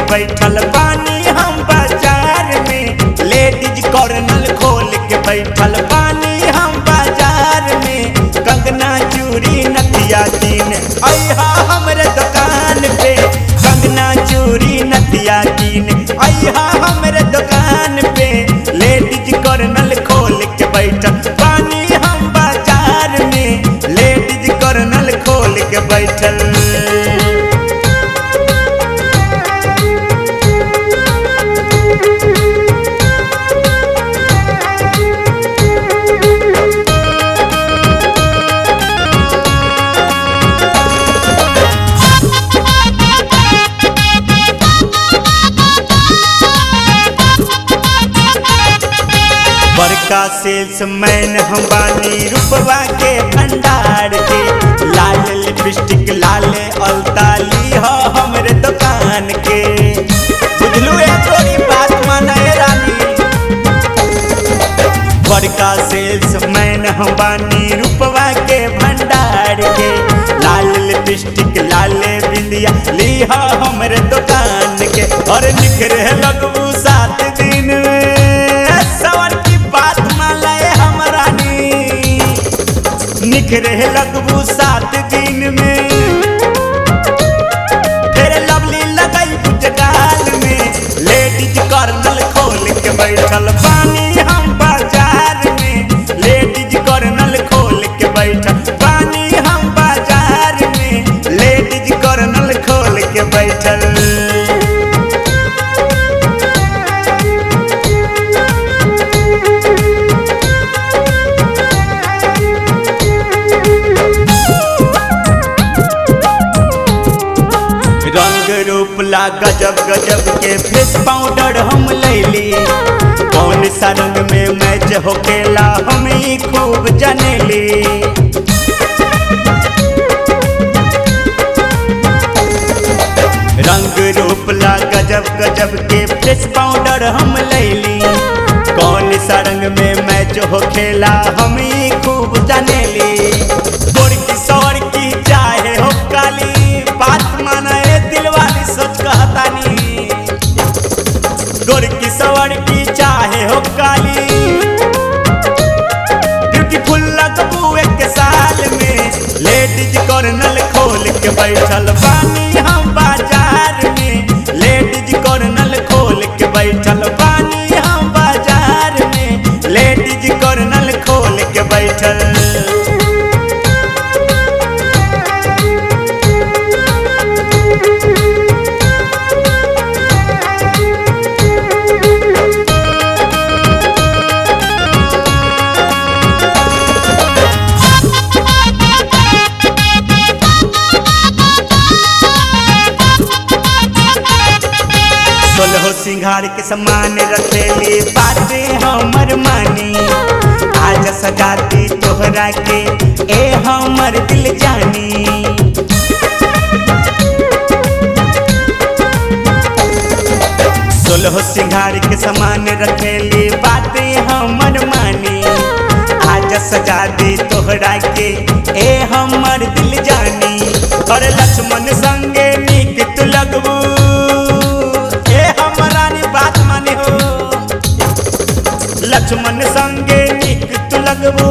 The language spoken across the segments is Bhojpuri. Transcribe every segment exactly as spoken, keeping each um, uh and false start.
बैठल बानी हम बाजार में। लेडीज कॉर्नर खोल के बैठल बानी हम बाजार में। कंगना चूड़ी नथिया कीन अइहा हमरे दुकान पे। कंगना चूड़ी नथिया कीन अइहा हमरे दुकान पे। लेडीज कॉर्नर खोल के बैठल बानी हम बाजार में। लेडीज कॉर्नर खोल के बैठल। बड़का सेल्समैन हम बानी रुपवा के भंडार के। लाल लिपस्टिक लाले अलताली हो हमरे दुकान के। बुझलू है थोड़ी बात माने रानी। बड़का सेल्समैन हम बानी रुपवा के भंडार के। लाल लिपस्टिक लाले बिंदिया ली हो हमरे दुकान के। और निखरे लगबू सात दिन में सवर बात माले हमरानी। निखरे लगबू सात दिन में फिर लवली लगई बुजगाल में। लेडीज कॉर्नर खोल के बैठल बानी हम बाजार में। लेडीज कॉर्नर खोल के बैठल बानी हम बाजार में। लेडीज कॉर्नर खोल के बैठल। रंग रूप ला गजब गजब के फेस पाउडर हम लैली। कौन सा रंग में मैच होकेला हम ही खूब जानेली। रंग रूप ला गजब गजब के फेस पाउडर हम लैली। कौन सा रंग में मैच होकेला हम ही खूब जानेली। गोरकी सवरकी चाहे हो काली बात माना दिलवाली सोच कहतानी। गोरकी सवरकी चाहे हो काली ब्यूटीफुल लगबू एक साल में। लेडीज कॉर्नर खोल के बैठल बानी हम बाजार में। लेडीज कॉर्नर खोल के बैठल बानी हम बाजार में। लेडीज कॉर्नर खोल के बैठल। सोलहो सिंगार के समान रखेली बाते हमर मानी। आज सगाती तोहरा के ए हमर दिल जानी। सोलहो सिंगार के समान रखेली बाते हमर मानी। आज सजा दी तोहरा के ए हमर दिल जानी। और लक्ष्मण संगे नीक तू लगबू बात माने हो। लक्ष्मण संगे नीक तू लगबू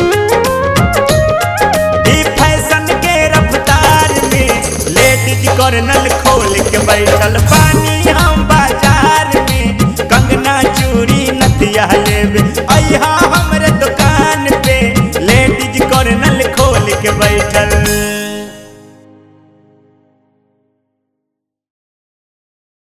फैशन के रफ्तार में। लेडीज कॉर्नर खोल के बैठल बानी हम बाजार में। कंगना चूड़ी नथिया लेबे